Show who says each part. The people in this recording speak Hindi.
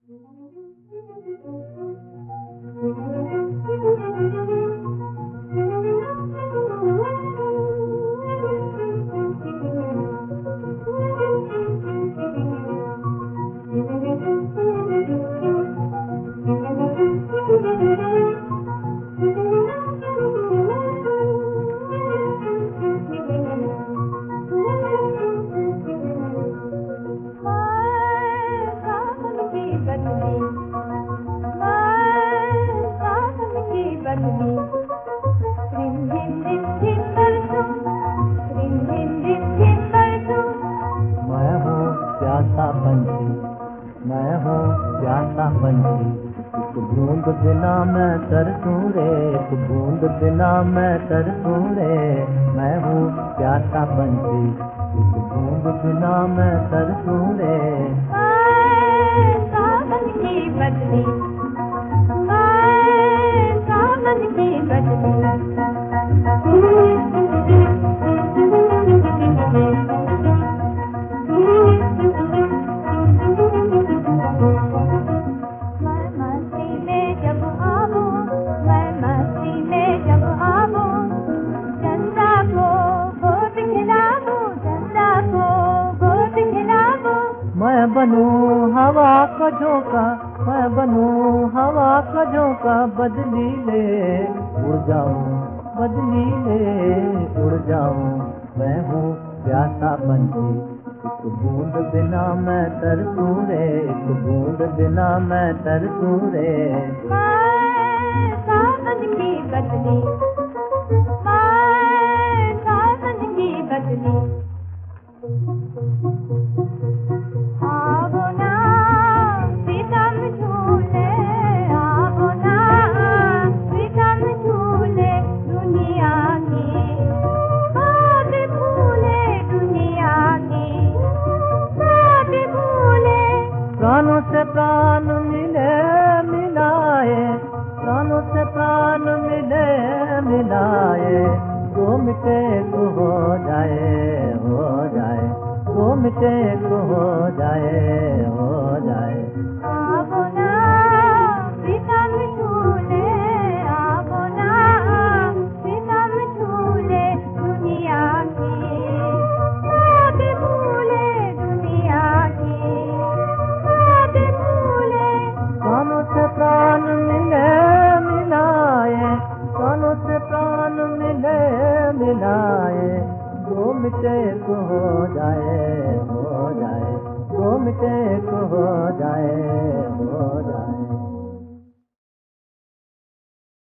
Speaker 1: मैं हूँ प्यासा पंछी, एक बूंद बिना मैं तरसूं रे, एक बूंद बिना मैं तरसूं रे। मैं हूँ प्यासा पंछी, एक बूंद बिना मैं तरसूं रे।
Speaker 2: सावन की बदली, सावन की बदली।
Speaker 1: मैं बनूं हवा का झोंका, मैं बनूं हवा का झोंका, बदली ले उड़ जाऊं, बदली ले उड़ जाऊं। मैं हूँ प्यासा पंछी, एक बूंद बिना मैं तरसूं रे, एक बूंद बिना मैं तरसूं रे।
Speaker 2: मैं सावन की बदली, मैं सावन की बदली।
Speaker 1: प्राणों से प्राण मिले मिलाए, प्राणों से प्राण मिले मिलाए, दो मिटे को हो जाए, हो जाए, दो मिटे को हो जाए, हो जाए। प्राण मिले मिलाए, प्राणों से प्राण मिले मिलाए, दो मिटे को हो जाए, हो जाए, दो मिटे को हो जाए।